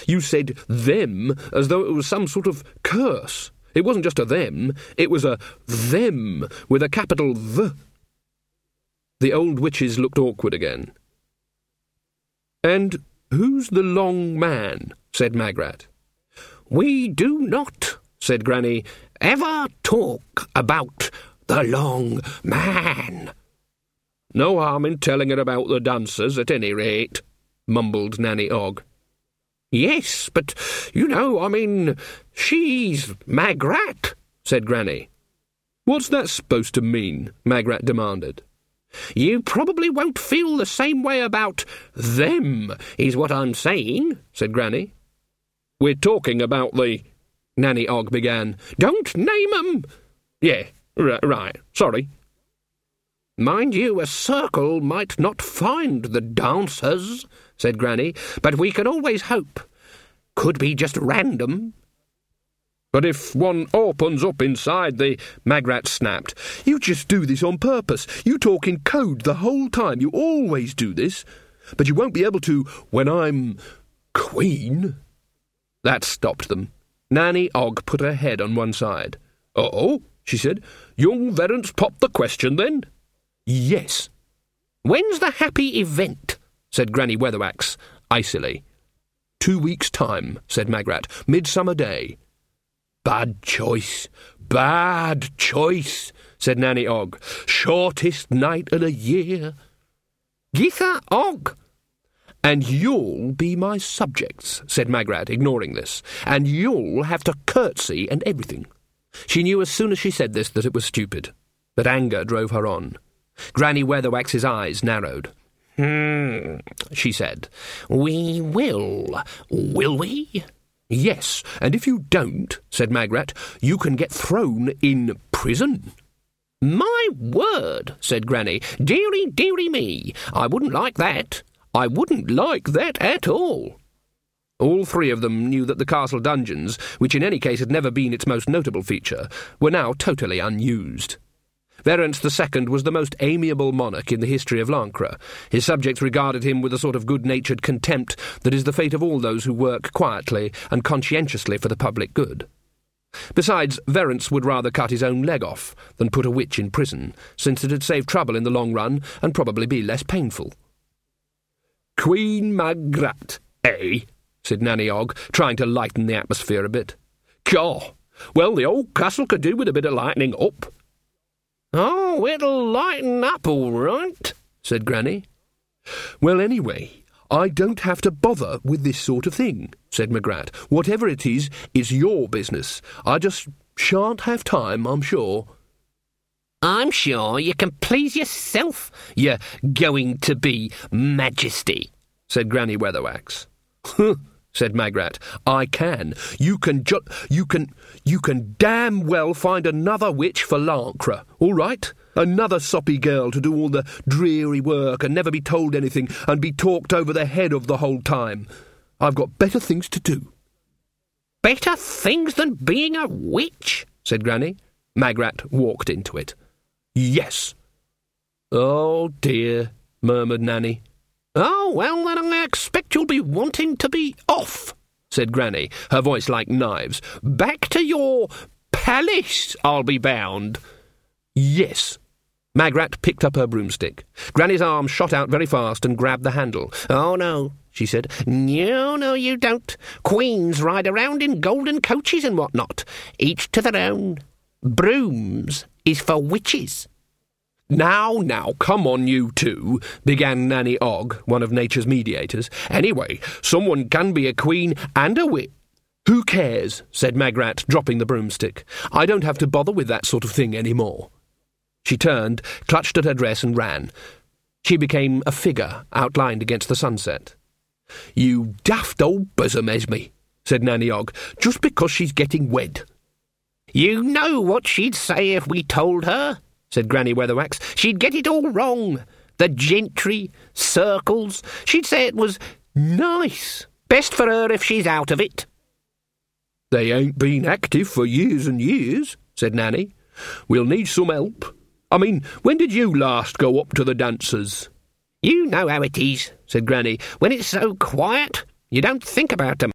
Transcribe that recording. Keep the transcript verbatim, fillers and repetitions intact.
You said them as though it was some sort of curse. It wasn't just a them, it was a them with a capital V. The old witches looked awkward again. "And who's the long man?" said Magrat. "We do not," said Granny, "ever talk about the long man." "No harm in telling her about the dancers, at any rate," mumbled Nanny Ogg. "Yes, but, you know, I mean, she's Magrat," said Granny. "What's that supposed to mean?" Magrat demanded. "You probably won't feel the same way about them, is what I'm saying," said Granny. "We're talking about the—" Nanny Ogg began. "Don't name 'em!" "Yeah, r- right, sorry." "Mind you, a circle might not find the dancers," said Granny, "but we can always hope. Could be just random." "But if one opens up inside the—" Magrat snapped. "You just do this on purpose. You talk in code the whole time. You always do this. But you won't be able to when I'm Queen." That stopped them. Nanny Ogg put her head on one side. "Oh," she said. "Young Verence popped the question, then?" "Yes." "When's the happy event?" said Granny Weatherwax, icily. "Two weeks' time," said Magrat. "Midsummer Day." "Bad choice, bad choice," said Nanny Ogg. "Shortest night of the year." "Githa Ogg." "And you'll be my subjects," said Magrat, ignoring this. "And you'll have to curtsy and everything." She knew as soon as she said this that it was stupid, but anger drove her on. Granny Weatherwax's eyes narrowed. "Hmm," she said. "We will, will we?" "Yes, and if you don't," said Magrat, "you can get thrown in prison." "My word," said Granny. "Dearie, dearie me, I wouldn't like that. I wouldn't like that at all." All three of them knew that the castle dungeons, which in any case had never been its most notable feature, were now totally unused. Verence the Second was the most amiable monarch in the history of Lancre. His subjects regarded him with a sort of good-natured contempt that is the fate of all those who work quietly and conscientiously for the public good. Besides, Verence would rather cut his own leg off than put a witch in prison, since it'd save trouble in the long run and probably be less painful. "Queen Magrat, eh?" said Nanny Ogg, trying to lighten the atmosphere a bit. "Caw! Well, the old castle could do with a bit of lightening up." "Oh, it'll lighten up all right," said Granny. "Well, anyway, I don't have to bother with this sort of thing," said Magrat. "Whatever it is, it's your business. I just shan't have time, I'm sure." "I'm sure you can please yourself, you're going to be Majesty," said Granny Weatherwax. "Huh," said Magrat. "I can. You can ju- you can, you can damn well find another witch for Lancre, all right? Another soppy girl to do all the dreary work and never be told anything and be talked over the head of the whole time. I've got better things to do." "Better things than being a witch?" said Granny. Magrat walked into it. "Yes." "Oh, dear," murmured Nanny. "Oh, well, then I expect you'll be wanting to be off," said Granny, her voice like knives. "Back to your palace, I'll be bound." "Yes." Magrat picked up her broomstick. Granny's arm shot out very fast and grabbed the handle. "Oh, no," she said. "No, no, you don't. Queens ride around in golden coaches and what not. Each to their own. Brooms is for witches." "Now, now, come on, you two," began Nanny Ogg, one of nature's mediators. "Anyway, someone can be a queen and a witch." "Who cares?" said Magrat, dropping the broomstick. "I don't have to bother with that sort of thing any more." She turned, clutched at her dress and ran. She became a figure outlined against the sunset. "You daft old bosom, Esme," said Nanny Ogg, "just because she's getting wed." "You know what she'd say if we told her," said Granny Weatherwax. "She'd get it all wrong. The gentry, circles. She'd say it was nice. Best for her if she's out of it." "They ain't been active for years and years," said Nanny. "We'll need some help. I mean, when did you last go up to the dancers?" "You know how it is," said Granny. "When it's so quiet, you don't think about 'em."